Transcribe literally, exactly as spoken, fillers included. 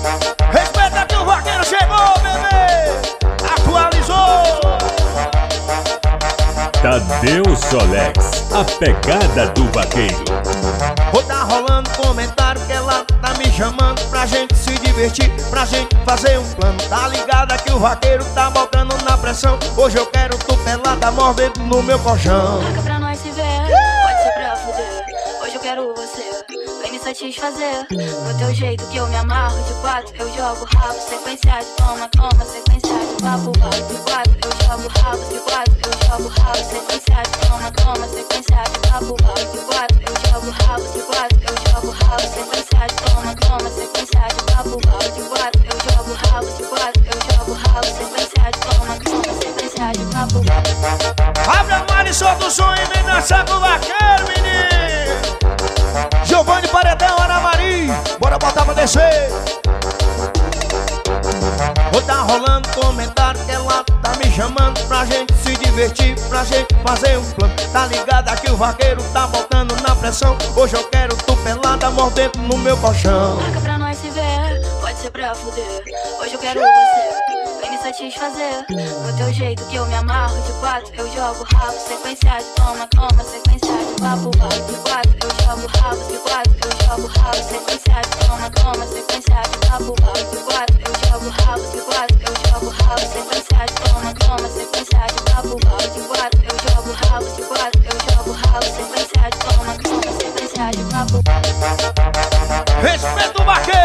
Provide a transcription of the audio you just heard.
Respeita que o vaqueiro chegou, bebê! Atualizou! Tadeu Solex, a pegada do vaqueiro. Vou tá rolando comentário que ela tá me chamando pra gente se divertir, pra gente fazer um plano. Tá ligada que o vaqueiro tá botando na pressão. Hoje eu quero tu pelada, mordendo no meu colchão. Marca pra nós se ver, pode ser pra fuder. Hoje eu quero você, vem me satisfazer. Do teu jeito que eu me amarro de quatro, eu jogo rabo, sequência de toma, toma, sequência de papo, papo de quatro. Eu jogo rabo de quatro, eu jogo rabo, sequência de toma, toma, sequência de papo, papo de quatro. Eu jogo rabo de quatro, eu jogo rabo, sequência de toma, toma, sequência de papo, papo de quatro. Eu jogo rabo de quatro, eu jogo rabo, sequência de toma, toma, sequência de papo, papo. Abre a mar e solta o som e vem dançar com o vaqueiro, menino! Giovanni Paredão, Ana Maria, bora botar pra descer! Vou tá rolando comentário que ela tá me chamando pra gente se divertir, pra gente fazer um plano. Tá ligada que o vaqueiro tá botando na pressão. Hoje eu quero tu pelada, mordendo no meu colchão. Marca pra nós se ver, pode ser pra fuder. Hoje eu quero você, vem me satisfazer. Do teu jeito que eu me amarro de quatro, eu jogo rabo, sequência de toma, toma, sequência de papo, papo de quatro. Eu jogo rabo de quatro, eu jogo rabo, sequência de toma, toma, sequência de papo, papo de quatro. Eu jogo rabo de quatro, eu jogo rabo, sequência de toma, toma, sequência de papo, papo de quatro. Eu jogo rabo de quatro, eu jogo rabo, sequência de toma, toma, sequência de papo. Respeita o vaqueiro!